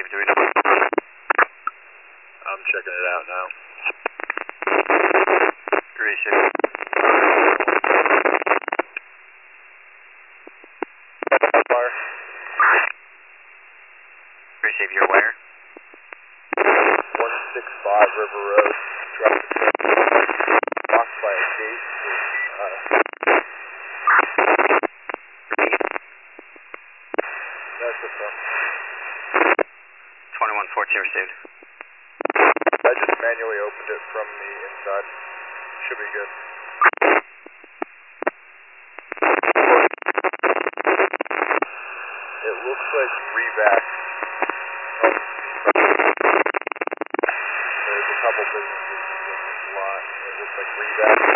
receive. Do we know? I'm checking it out now. Receive. Fire. Receive your wire. 165 River Road. Traffic blocked by a gate. That's the phone. 2114 received. I just manually opened it from the inside. Should be good. It looks like revac. There's a couple businesses in this lot. It looks like revac.